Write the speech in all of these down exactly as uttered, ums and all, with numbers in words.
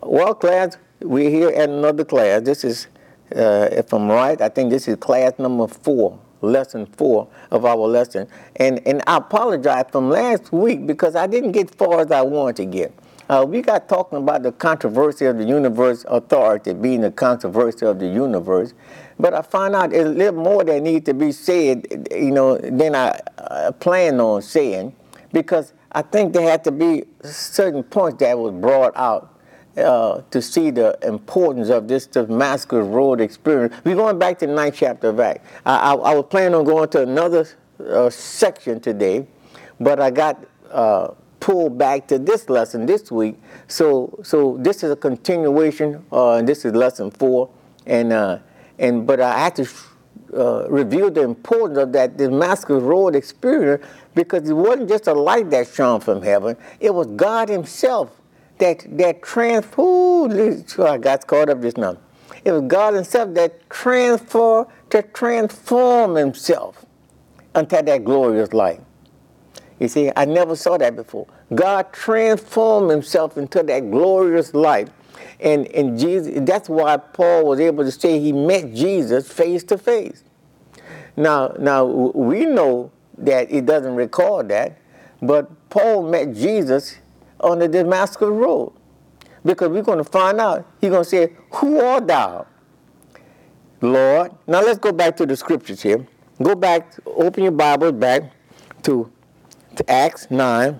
Well, class, we're here at another class. This is, uh, if I'm right, I think this is class number four, lesson four of our lesson. And and I apologize from last week because I didn't get far as I wanted to get. Uh, we got talking about the controversy of the universe authority, being the controversy of the universe. But I found out there's a little more that needs to be said, you know, than I uh, planned on saying, because I think there had to be certain points that was brought out uh, to see the importance of this Damascus Road experience. We're going back to the ninth chapter of Acts. I, I, I was planning on going to another uh, section today, but I got uh, pulled back to this lesson this week. So, so this is a continuation, uh, and this is lesson four, and uh, and but I had to uh, review the importance of that Damascus Road experience, because it wasn't just a light that shone from heaven; it was God Himself that that transformed. I got caught up just now. It was God Himself that transformed to transform Himself unto that glorious light. You see, I never saw that before. God transformed Himself into that glorious light. And, and Jesus, that's why Paul was able to say he met Jesus face to face. Now, now we know that it doesn't record that, but Paul met Jesus on the Damascus Road. Because we're going to find out, he's going to say, "Who art thou, Lord?" Now let's go back to the scriptures here. Go back, open your Bibles back to to Acts nine,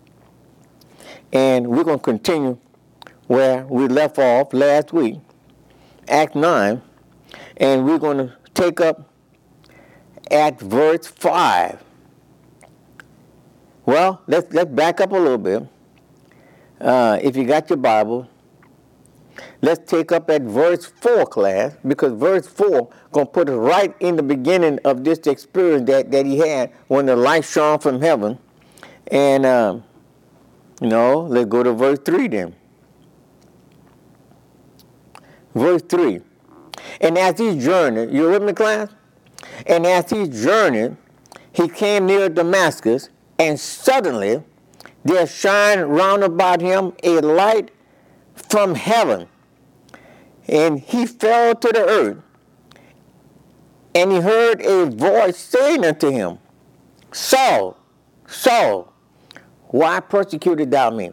and we're going to continue where we left off last week, Acts nine, and we're going to take up at verse five. Well, let's, let's back up a little bit. Uh, if you got your Bible, let's take up at verse four, class, because verse four going to put us right in the beginning of this experience that, that he had when the light shone from heaven. And, um, you know, let's go to verse three then. Verse three. And as he journeyed, you with me, class? And as he journeyed, he came near Damascus, and suddenly there shined round about him a light from heaven. And he fell to the earth, and he heard a voice saying unto him, "Saul, Saul, why persecutest thou me?"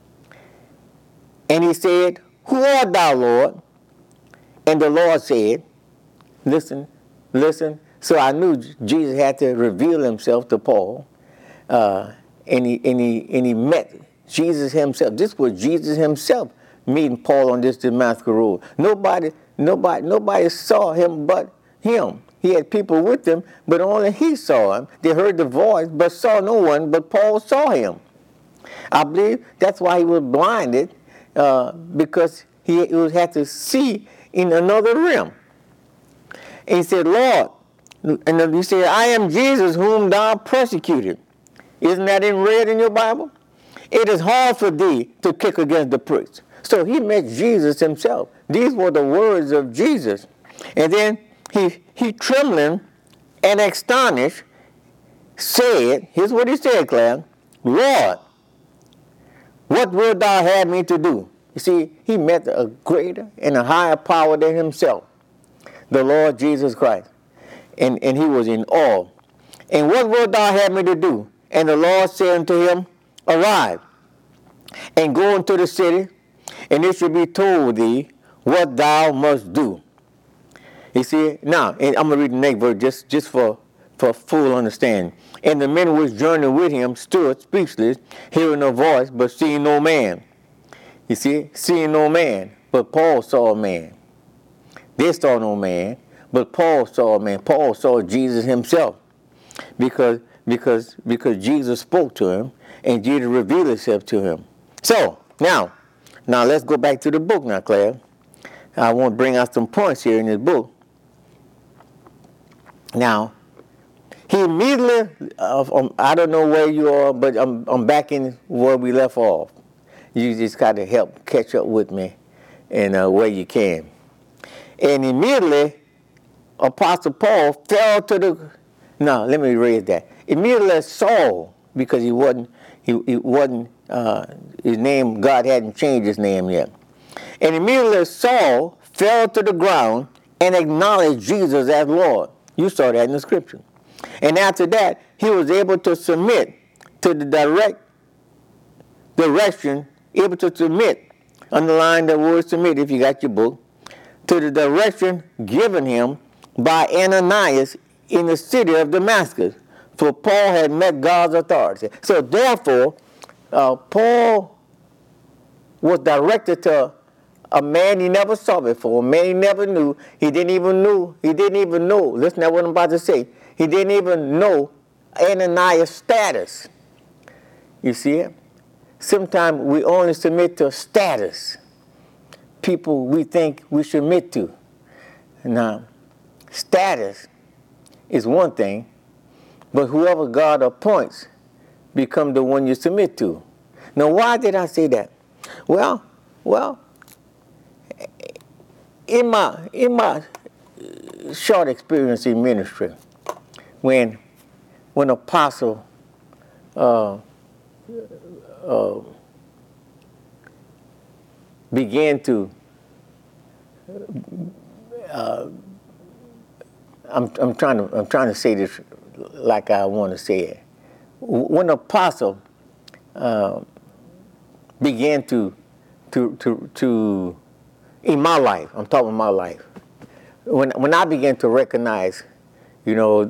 And he said, "Who art thou, Lord?" And the Lord said, listen, listen. So I knew Jesus had to reveal himself to Paul, uh, and, he, and, he, and he met Jesus himself. This was Jesus himself meeting Paul on this Damascus Road. Nobody, nobody, nobody saw him but him. He had people with him, but only he saw him. They heard the voice, but saw no one, but Paul saw him. I believe that's why he was blinded, uh, because he, he was, had to see in another realm. And he said, "Lord," and then he said, "I am Jesus whom thou persecuted." Isn't that in red in your Bible? It is hard for thee to kick against the pricks. So he met Jesus himself. These were the words of Jesus. And then he, he trembling and astonished, said, here's what he said, class, "Lord, what wilt thou have me to do?" You see, he met a greater and a higher power than himself, the Lord Jesus Christ. And, and he was in awe. "And what wilt thou have me to do?" And the Lord said unto him, "Arise, and go into the city, and it shall be told thee what thou must do." You see, now, and I'm going to read the next verse just, just for, for full understanding. "And the men which journeyed with him stood speechless, hearing a voice, but seeing no man." You see, seeing no man, but Paul saw a man. They saw no man, but Paul saw a man. Paul saw Jesus himself, because, because, because Jesus spoke to him, and Jesus revealed himself to him. So, now, now let's go back to the book now, Claire. I want to bring out some points here in this book. Now, he immediately, uh, um, I don't know where you are, but I'm, I'm back in where we left off. You just got to help catch up with me in uh, where you can. And immediately, Apostle Paul fell to the, no, let me raise that. Immediately Saul, because he wasn't, he, he wasn't, uh, his name, God hadn't changed his name yet. And immediately Saul fell to the ground and acknowledged Jesus as Lord. You saw that in the scripture. And after that, he was able to submit to the direct direction, able to submit, underline the word submit if you got your book, to the direction given him by Ananias in the city of Damascus. For Paul had met God's authority. So therefore, uh, Paul was directed to a man he never saw before, a man he never knew. He didn't even know, he didn't even know, listen to what I'm about to say, he didn't even know Ananias' status. You see it? Sometimes we only submit to status, people we think we should submit to. Now, status is one thing, but whoever God appoints become the one you submit to. Now, why did I say that? Well, well, in my in my short experience in ministry, when when Apostle uh, uh, began to, uh, I'm I'm trying to I'm trying to say this like I want to say it. When Apostle uh, began to to to to in my life, I'm talking my life. When when I began to recognize, you know,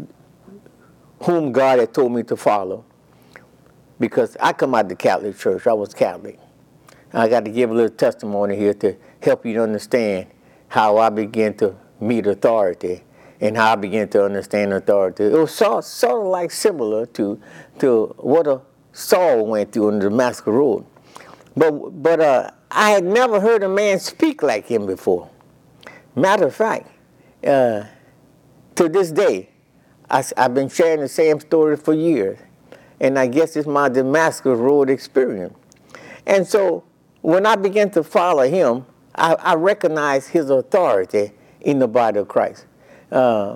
uh, whom God had told me to follow, because I come out of the Catholic Church, I was Catholic. I got to give a little testimony here to help you to understand how I began to meet authority and how I began to understand authority. It was sort, sort of like similar to to what a Saul went through on the Damascus Road. But but uh, I had never heard a man speak like him before. Matter of fact, uh, to this day, I, I've been sharing the same story for years, and I guess it's my Damascus Road experience. And so when I began to follow him, I, I recognized his authority in the body of Christ. Uh,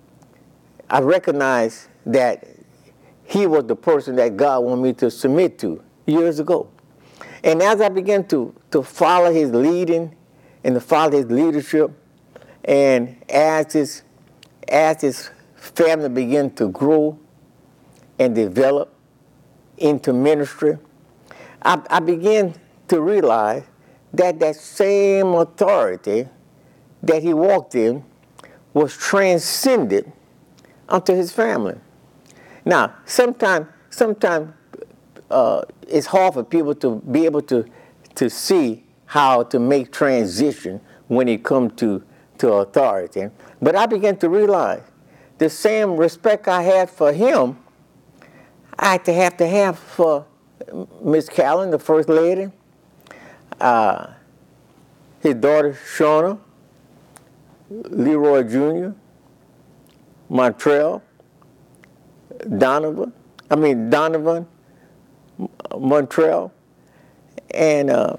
I recognized that he was the person that God wanted me to submit to years ago. And as I began to, to follow his leading and to follow his leadership, and as his, as his family began to grow and develop into ministry, I, I began to realize that that same authority that he walked in was transcended unto his family. Now, sometimes sometime, uh, it's hard for people to be able to, to see how to make transition when it comes to, to authority. But I began to realize the same respect I had for him, I had to have to have for Miss Callan, the First Lady, uh, his daughter Shauna, Leroy Junior, Montreal, Donovan, I mean Donovan, Montreal, and uh,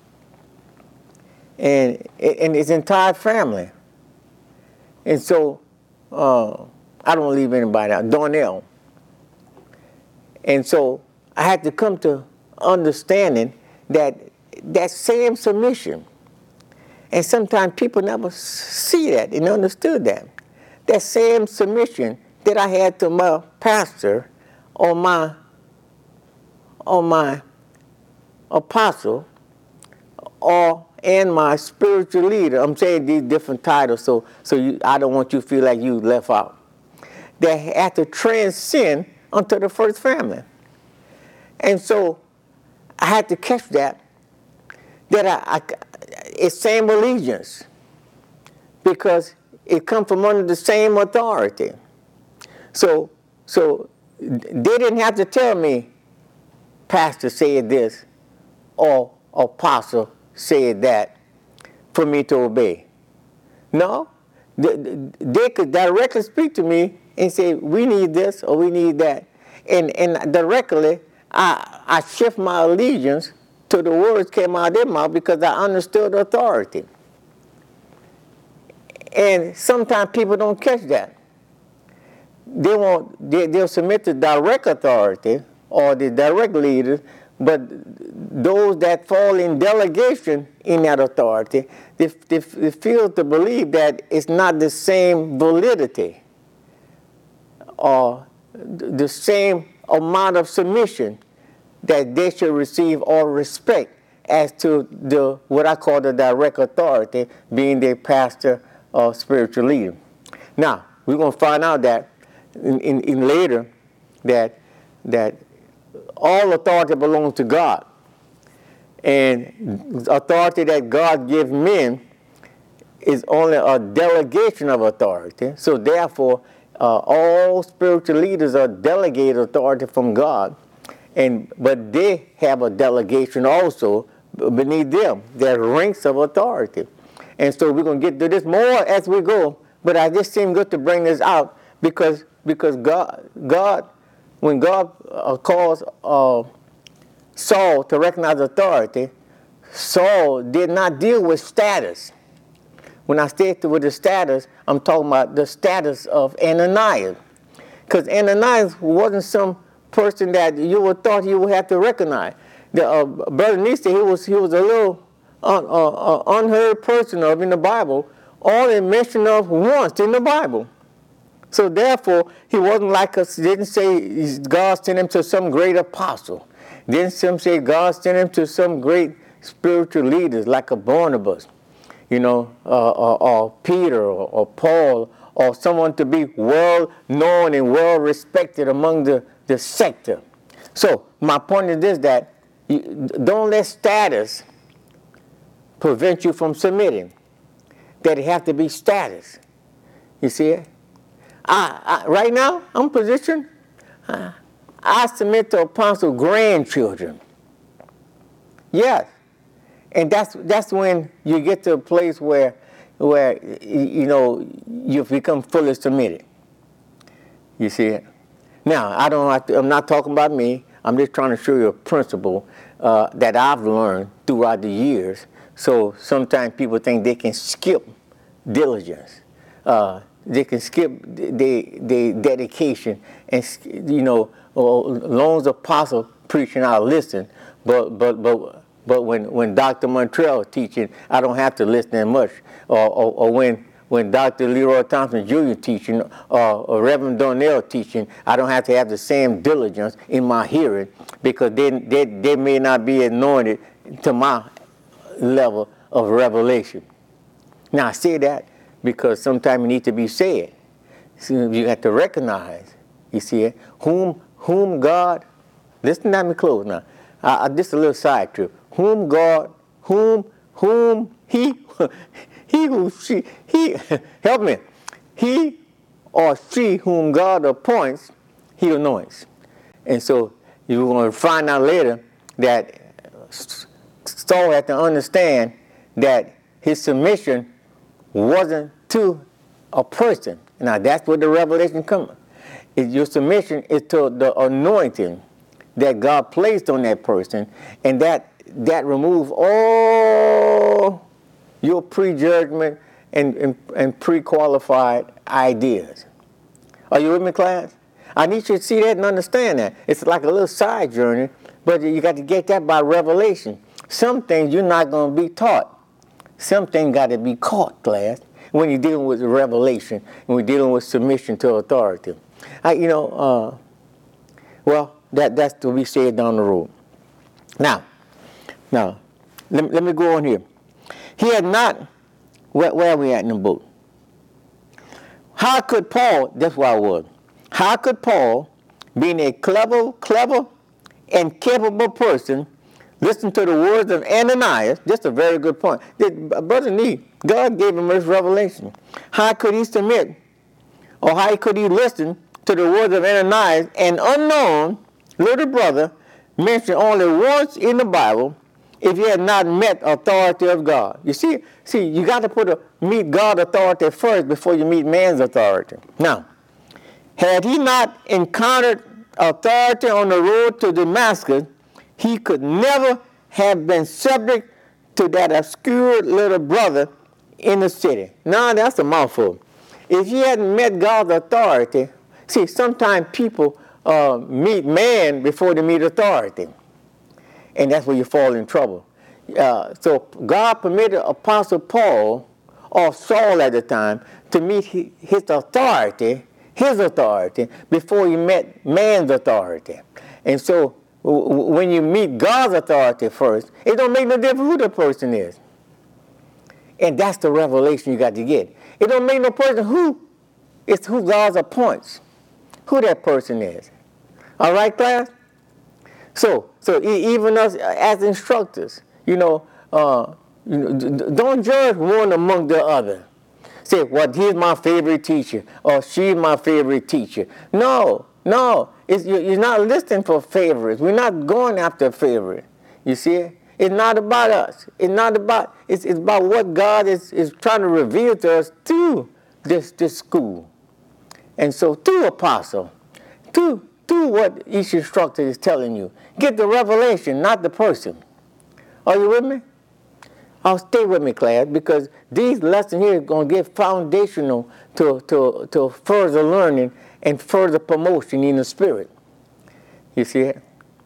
and and his entire family. And so uh, I don't leave anybody out. Darnell. And so I had to come to understanding that that same submission, and sometimes people never see that and understood that, that same submission that I had to my pastor or my or my apostle or and my spiritual leader. I'm saying these different titles so so you, I don't want you to feel like you left out. They had to transcend unto the first family. And so I had to catch that, that I, I it's same allegiance, because it comes from under the same authority. So, so they didn't have to tell me, pastor said this, or apostle said that, for me to obey. No, they, they could directly speak to me and say, we need this or we need that. And, and directly, I, I shift my allegiance to the words came out of their mouth because I understood authority. And sometimes people don't catch that. They won't, they, they'll submit to direct authority or the direct leaders, but those that fall in delegation in that authority, they, they, they feel to believe that it's not the same validity or the same amount of submission that they should receive or respect as to the what I call the direct authority, being their pastor or spiritual leader. Now, we're going to find out that in, in, in later that that all authority belongs to God. And authority that God gives men is only a delegation of authority. So therefore, uh, all spiritual leaders are delegated authority from God. And but they have a delegation also beneath them. There are ranks of authority. And so we're going to get to this more as we go. But I just seem good to bring this out because because God, God when God uh, calls uh, Saul to recognize authority, Saul did not deal with status. When I say with the status, I'm talking about the status of Ananias. Because Ananias wasn't some person that you would thought you would have to recognize. The, uh, Brother Nista, he was, he was a little un, uh, uh, unheard person of in the Bible, only mentioned of once in the Bible. So therefore, he wasn't like us, didn't say God sent him to some great apostle. Didn't some say God sent him to some great spiritual leaders like a Barnabas, you know, uh, or, or Peter or, or Paul, or someone to be well known and well respected among the, the sector. So my point is this, that you, don't let status prevent you from submitting. That it have to be status. You see it? I, I, right now, I'm positioned. I, I submit to apostle grandchildren. Yes. And that's that's when you get to a place where where you know you become fully submitted. You see it? Now, I don't have to, I'm not talking about me. I'm just trying to show you a principle uh, that I've learned throughout the years. So sometimes people think they can skip diligence. Uh, they can skip their they dedication and, you know, long as apostle preaching, I'll listen. But but but but when, when Doctor Montreal is teaching, I don't have to listen that much. Or or, or when when Doctor Leroy Thompson Junior teaching, or, or Reverend Donnell teaching, I don't have to have the same diligence in my hearing because they they they may not be anointed to my level of revelation. Now I say that because sometimes it needs to be said. So you have to recognize, you see it, whom whom God, listen to me close now. I, I, just a little side trip. Whom God, whom, whom he, he who she, he, help me, he or she whom God appoints, he anoints. And so you're going to find out later that Saul had to understand that his submission wasn't to a person. Now that's where the revelation comes. Your submission is to the anointing that God placed on that person, and that that removes all your prejudgment and, and, and pre-qualified ideas. Are you with me, class? I need you to see that and understand that. It's like a little side journey, but you got to get that by revelation. Some things you're not going to be taught. Some things got to be caught, class, when you're dealing with revelation, when we're dealing with submission to authority. I, you know, uh, well, that, that's to be said down the road. Now, now, let, let me go on here. He had not, where, where are we at in the book? How could Paul, that's where I was, how could Paul, being a clever, clever and capable person, listen to the words of Ananias? That's a very good point. Brother Nee, God gave him this revelation. How could he submit, or how could he listen to the words of Ananias, an unknown little brother mentioned only once in the Bible, if he had not met authority of God? You see, see, you got to put a meet God's authority first before you meet man's authority. Now, had he not encountered authority on the road to Damascus, he could never have been subject to that obscure little brother in the city. Now, that's a mouthful. If he hadn't met God's authority, see, sometimes people uh, meet man before they meet authority. and that's where you fall in trouble. Uh, so God permitted Apostle Paul, or Saul at the time, to meet his authority, his authority, before he met man's authority. And so when you meet God's authority first, it don't make no difference who the person is. And that's the revelation you got to get. It don't make no person who. It's who God appoints, who that person is. All right, class? So, so even us as instructors, you know, uh, you know, don't judge one among the other. Say, well, he's my favorite teacher, or she's my favorite teacher. No, no, it's, you're not listening for favorites. We're not going after favorite. You see? It's not about us. It's not about, it's, it's about what God is, is trying to reveal to us through this, this school. And so through apostle, through, through what each instructor is telling you, get the revelation, not the person. Are you with me? I'll stay with me, class, because these lessons here are going to get foundational to, to, to further learning and further promotion in the spirit. You see it?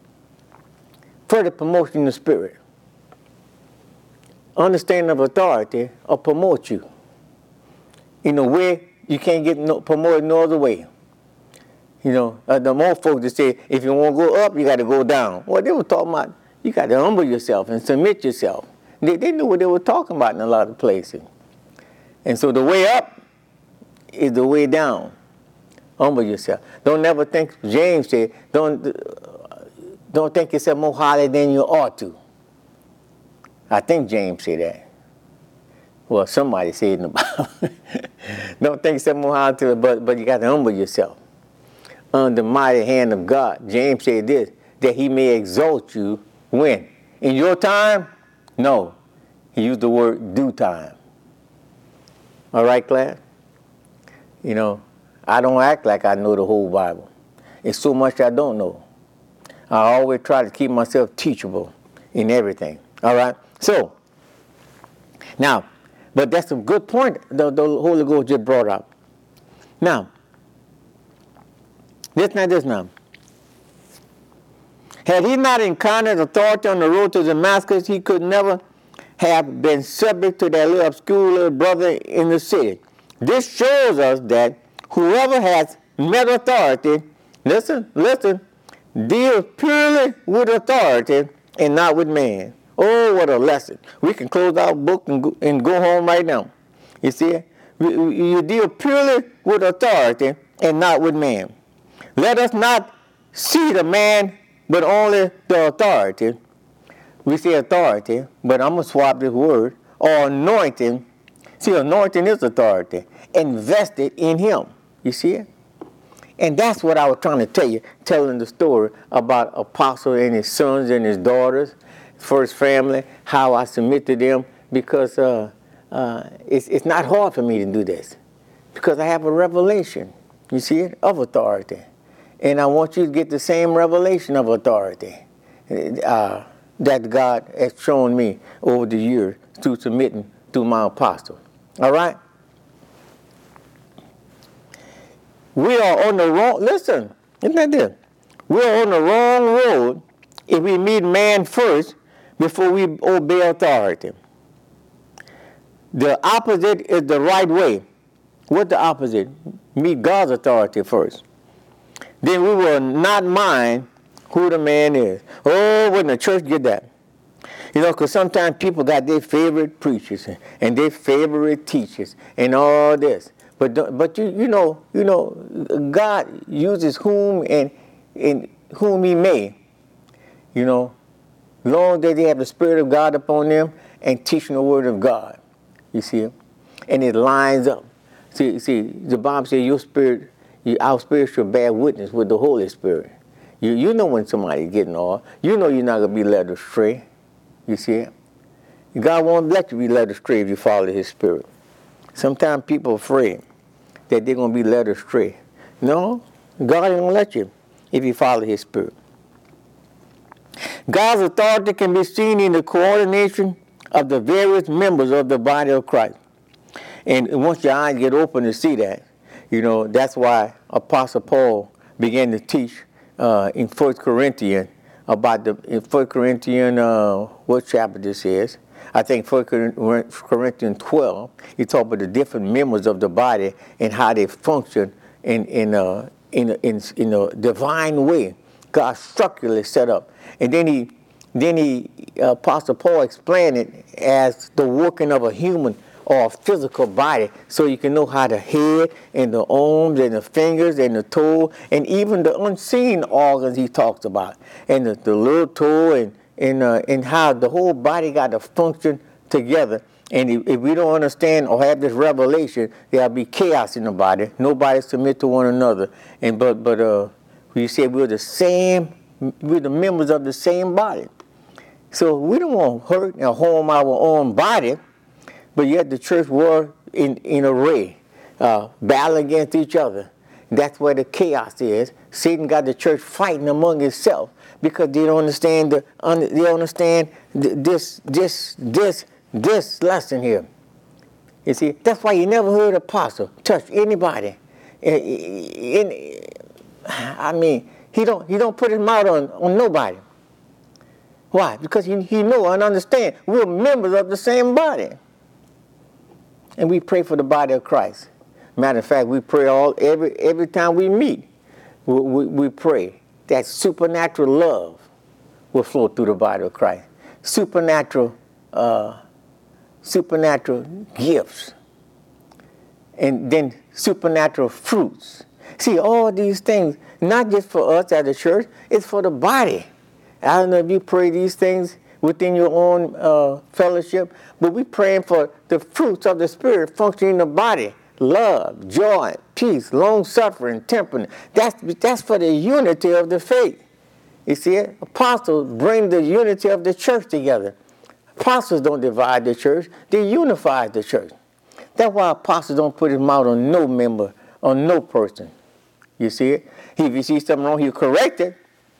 Further promotion in the spirit. Understanding of authority will promote you in a way you can't get no, promoted no other way. You know, uh, the more folks that say, if you want to go up, you got to go down. Well, they were talking about you got to humble yourself and submit yourself. They, they knew what they were talking about in a lot of places. And so the way up is the way down. Humble yourself. Don't never think, James said, don't, uh, don't think yourself more highly than you ought to. I think James said that. Well, somebody said it in the Bible. Don't think yourself more highly to it, but, but you got to humble yourself. Under the mighty hand of God. James said this, that he may exalt you when? In your time? No. He used the word due time. All right, class? You know, I don't act like I know the whole Bible. It's so much I don't know. I always try to keep myself teachable in everything. All right? So, now, but that's a good point the, the Holy Ghost just brought up. Now, this now, this now. Had he not encountered authority on the road to Damascus, he could never have been subject to that little obscure little brother in the city. This shows us that whoever has met authority, listen, listen, deals purely with authority and not with man. Oh, what a lesson. We can close our book and go, and go home right now. You see, you deal purely with authority and not with man. Let us not see the man, but only the authority. We say authority, but I'm going to swap this word, or anointing. See, anointing is authority. Invested in him. You see it? And that's what I was trying to tell you, telling the story about Apostle and his sons and his daughters, first family, how I submit to them, because uh, uh, it's, it's not hard for me to do this, because I have a revelation, you see it, of authority. And I want you to get the same revelation of authority uh, that God has shown me over the years through submitting to my apostle. All right? We are on the wrong, listen, isn't that this? We are on the wrong road if we meet man first before we obey authority. The opposite is the right way. What's the opposite? Meet God's authority first. Then we will not mind who the man is. Oh, when the church get that. You know, because sometimes people got their favorite preachers and their favorite teachers and all this. But but you you know you know God uses whom and and whom He may. You know, long as they have the Spirit of God upon them and teaching the Word of God. You see, and it lines up. See see the Bible says your spirit. You, our spirit should bear witness with the Holy Spirit. You you know when somebody's getting off. You know you're not going to be led astray. You see it? God won't let you be led astray if you follow His Spirit. Sometimes people are afraid that they're going to be led astray. No, God ain't going to let you if you follow His Spirit. God's authority can be seen in the coordination of the various members of the body of Christ. And once your eyes get open to see that, you know, that's why Apostle Paul began to teach uh, in First Corinthians about the in First Corinthians, uh, what chapter this is. I think First Corinthians twelve, he talks about the different members of the body and how they function in in a, in a, in, in a divine way. God structurally set up. And then he, then he, uh, Apostle Paul explained it as the working of a human or a physical body, so you can know how the head and the arms and the fingers and the toe and even the unseen organs he talks about, and the, the little toe and and, uh, and how the whole body got to function together. And if, if we don't understand or have this revelation, there'll be chaos in the body. Nobody submit to one another. And but but uh, we said we're the same. We're the members of the same body. So we don't want to hurt or harm our own body. But yet the church war in, in array, uh, battle against each other. That's where the chaos is. Satan got the church fighting among itself because they don't understand the un, they don't understand this this this this lesson here. You see, that's why you never heard apostle touch anybody. In, in, I mean, he don't he don't put his mouth on, on nobody. Why? Because he he know and understand we're members of the same body. And we pray for the body of Christ. Matter of fact, we pray all every every time we meet. We, we, we pray that supernatural love will flow through the body of Christ. Supernatural, uh, supernatural gifts, and then supernatural fruits. See, all these things, not just for us as a church, it's for the body. I don't know if you pray these things within your own uh, fellowship, but we're praying for the fruits of the Spirit functioning in the body. Love, joy, peace, long-suffering, temperance. That's, that's for the unity of the faith. You see it? Apostles bring the unity of the church together. Apostles don't divide the church. They unify the church. That's why apostles don't put his mouth on no member, on no person. You see it? If you see something wrong, he'll correct it.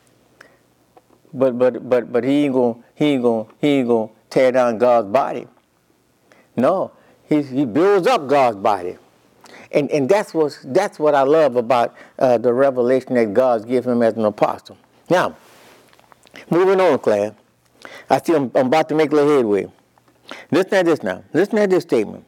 But but but but he ain't gonna he ain't gonna he ain't gonna tear down God's body. No, he he builds up God's body, and and that's what that's what I love about uh, the revelation that God's given him as an apostle. Now, moving on, class. I see I'm, I'm about to make a little headway. Listen at this now. Listen at this statement.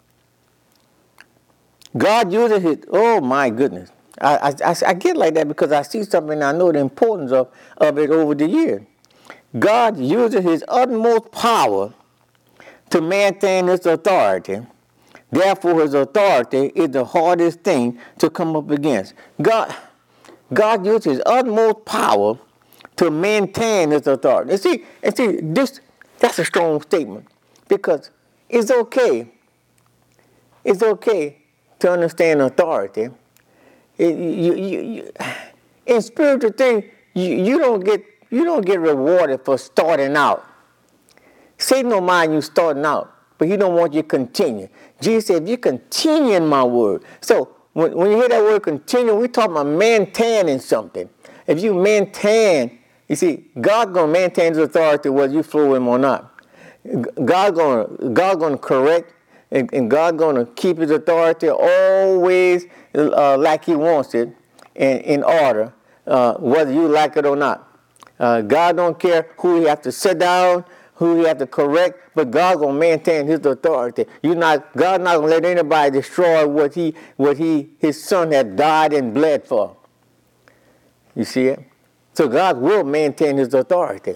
God uses his. Oh my goodness. I, I, I get like that because I see something and I know the importance of, of it over the years. God uses his utmost power to maintain his authority. Therefore, his authority is the hardest thing to come up against. God, God uses his utmost power to maintain his authority. And see, and see, this that's a strong statement because it's okay. It's okay to understand authority. It, you, you, you, in spiritual things, you, you don't get you don't get rewarded for starting out. Satan don't mind you starting out, but he don't want you to continue. Jesus said, if you continue in my word. So when, when you hear that word continue, we're talking about maintaining something. If you maintain, you see, God gonna maintain his authority whether you flow him or not. God gonna God gonna correct. And, and God going to keep his authority always uh, like he wants it in, in order, uh, whether you like it or not. Uh, God don't care who he have to sit down, who he have to correct, but God going to maintain his authority. You not God not going to let anybody destroy what he what he his son had died and bled for. You see it? So God will maintain his authority.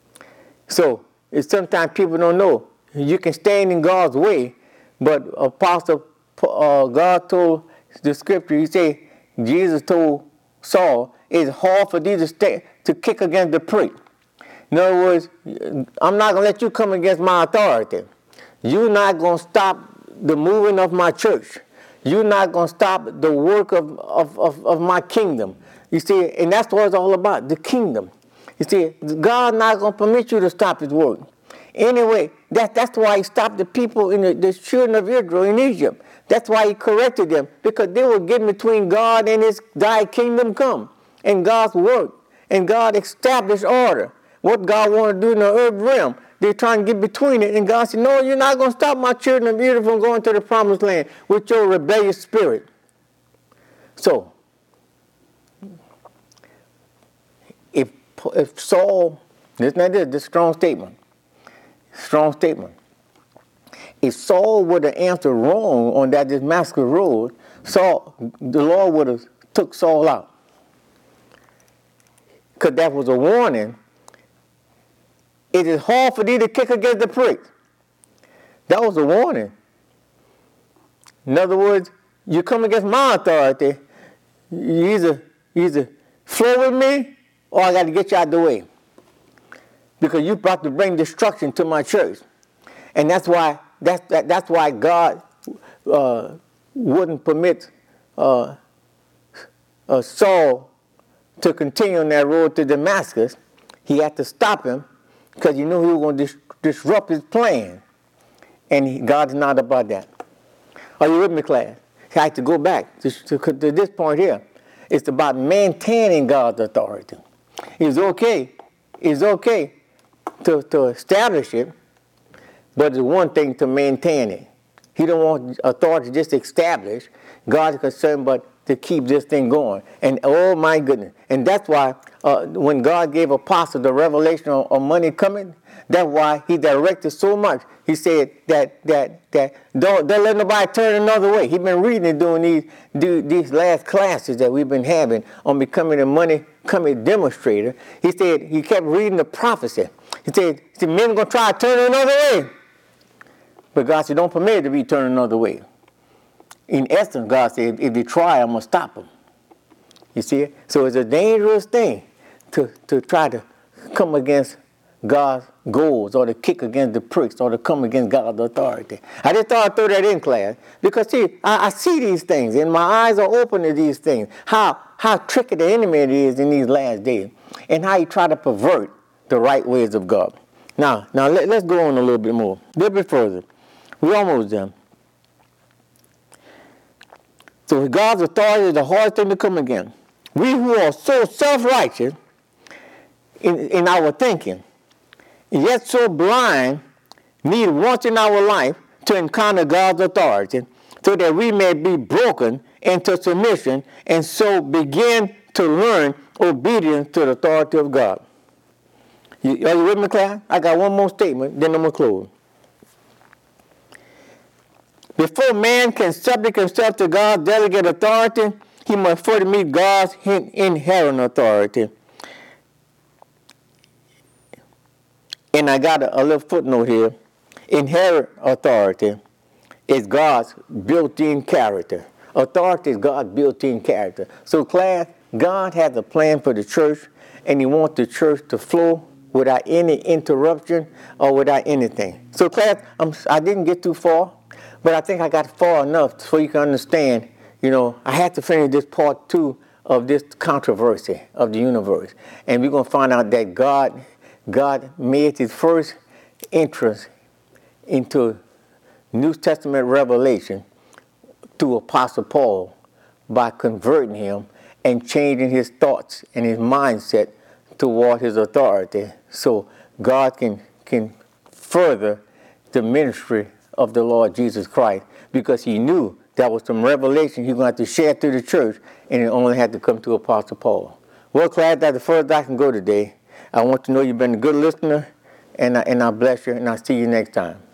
So it's sometimes people don't know. You can stand in God's way. But Apostle, uh, God told the scripture, he said, Jesus told Saul, it's hard for thee to, stay, to kick against the prick. In other words, I'm not going to let you come against my authority. You're not going to stop the moving of my church. You're not going to stop the work of, of, of, of my kingdom. You see, and that's what it's all about, the kingdom. You see, God's not going to permit you to stop his work. Anyway, that, that's why he stopped the people in the, the children of Israel in Egypt. That's why he corrected them, because they were getting between God and his thy kingdom come, and God's work, and God established order. What God wanted to do in the earth realm, they're trying to get between it, and God said, no, you're not going to stop my children of Israel from going to the promised land with your rebellious spirit. So, if if Saul, this not this, this strong statement, strong statement. If Saul would have answered wrong on that Damascus road, Saul, the Lord would have took Saul out. Because that was a warning. It is hard for thee to kick against the pricks. That was a warning. In other words, you come against my authority, you either, you either flow with me or I got to get you out of the way. Because you're about to bring destruction to my church. And that's why that's, that, that's why God uh, wouldn't permit uh, uh, Saul to continue on that road to Damascus. He had to stop him because he knew he was going to dis- disrupt his plan. And he, God's not about that. Are you with me, class? I have to go back to, to, to this point here. It's about maintaining God's authority. It's okay. It's okay to, to establish it, but it's one thing to maintain it. He don't want authority just established. God is concerned but to keep this thing going. And oh my goodness. And that's why uh, when God gave Apostle the revelation of, of money coming, that's why he directed so much. He said that that that don't, don't let nobody turn another way. He's been reading and doing these do, these last classes that we've been having on becoming a money coming demonstrator. He said he kept reading the prophecy. He said, he said men are going to try to turn another way. But God said, don't permit it to be turned another way. In essence, God said, if they try, I'm going to stop them. You see it? So it's a dangerous thing to, to try to come against God's goals or to kick against the pricks or to come against God's authority. I just thought I'd throw that in, class. Because, see, I, I see these things and my eyes are open to these things. How, how tricky the enemy is in these last days and how he try to pervert the right ways of God. Now, now let, let's go on a little bit more, a little bit further. We're almost done. So God's authority is the hardest thing to come against. We who are so self-righteous in, in our thinking, yet so blind, need once in our life to encounter God's authority so that we may be broken into submission and so begin to learn obedience to the authority of God. You, are you with me, class? I got one more statement, then I'm going to close. Before man can subject himself to God's delegated authority, he must first meet God's inherent authority. And I got a, a little footnote here. Inherent authority is God's built-in character. Authority is God's built-in character. So, class, God has a plan for the church, and he wants the church to flow without any interruption or without anything. So, class, I'm, I didn't get too far. But I think I got far enough so you can understand, you know, I had to finish this part two of this controversy of the universe. And we're going to find out that God, God made his first entrance into New Testament revelation through Apostle Paul by converting him and changing his thoughts and his mindset toward his authority so God can, can further the ministry of the Lord Jesus Christ, because he knew that was some revelation he was going to have to share through the church, and it only had to come to Apostle Paul. Well, class, that's the furthest I can go today. I want to know you've been a good listener, and I, and I bless you, and I'll see you next time.